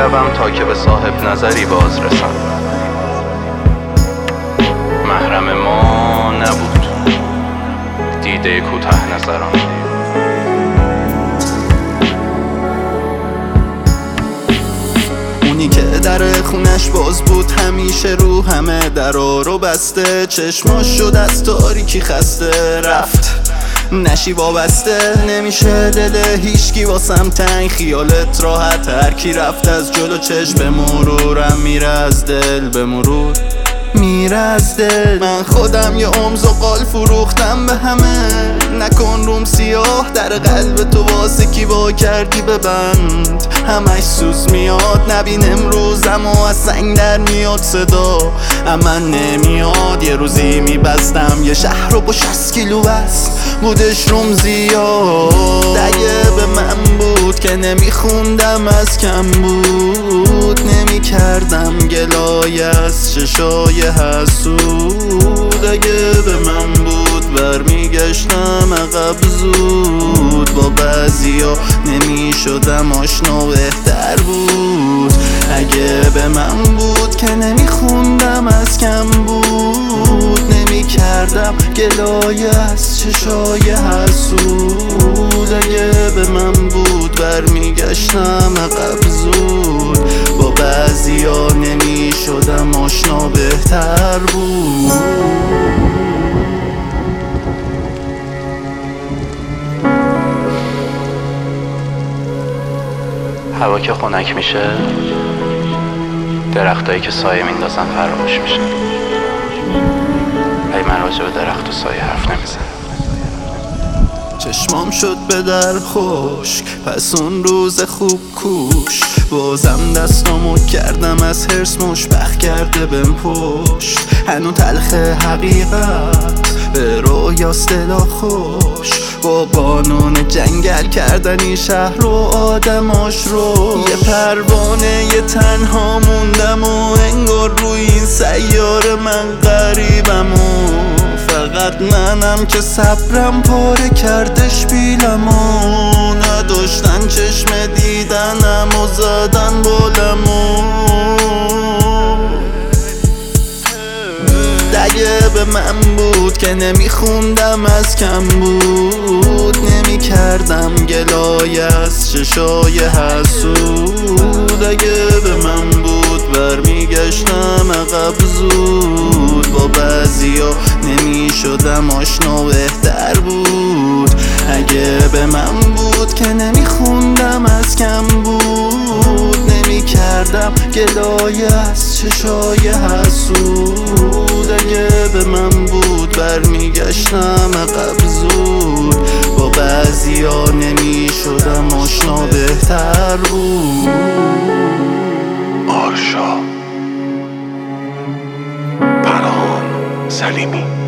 روم تا که به صاحب نظری باز رسم. محرم ما نبود دیده کوته نظران. اونی که در خونش باز بود همیشه رو همه درا رو بسته، چشماش شد از تاریکی خسته، رفت نشی وابسته نمیشه دل هیچکی واسم تنگ، خیالت راحت هرکی رفت از جلو چشم به مرورم میره از دل، به مرور میره از دل. من خودم یه عمزقال فروختم به همه، نکن روم سیاه در قلب تو واسه کی وا کردی ببند، همش سوز میاد نبین امروزم و از سنگ در میاد صدا، اما نمیاد یه روزی میبستم یه شهر رو با 60 کیلو بس بودش روم زیاد. اگه به من بود که نمیخوندم از کم بود، نمیکردم گلایه از چشای حسود. اگه به من بود برمیگشتم عقب زود، با بعضیا نمیشدم آشنا بهتر بود. اگه به من بود که نمیخوندم از کم بود، نمیکردم گلایه از چشای حسود. اگه به من بود برمیگشتم عقب زود، با بعضیا نمیشدم آشنا بهتر بود. هوا که خنک میشه، درختایی که سایه میندازن فراموش میشه، ولی من راجع به درخت و سایه حرف نمیزنم. چشمام شد به در خشک پس اون روز خوب کوش، بازم دستامو کردم از حرص مشبخ کرده بهم پشت. هنو تلخ حقیقت به رویاست دلا خوش، با قانون جنگل کردن این شهر رو آدماش رو. یه پروانه یه تنها موندم و انگار روی این سیاره من غریبم و فقط منم که صبرم پاره کردش بیلمو، نداشتن چشم دیدنم و زدن بالمو. اگه به من بود که نمیخوندم از کم بود، نمیکردم گلایه از چشای حسود. اگه به من بود برمیگشتم عقب زود، با بعضیا نمیشدم آشنا بهتر بود. اگه به من بود که نمیخوندم از کم بود، نمیکردم گلایه از چشای حسود. اگه به من بود برمیگشتم عقب زود، با بعضیا نمیشدم آشنا بهتر بود. آرشا، پناهان سلیمی.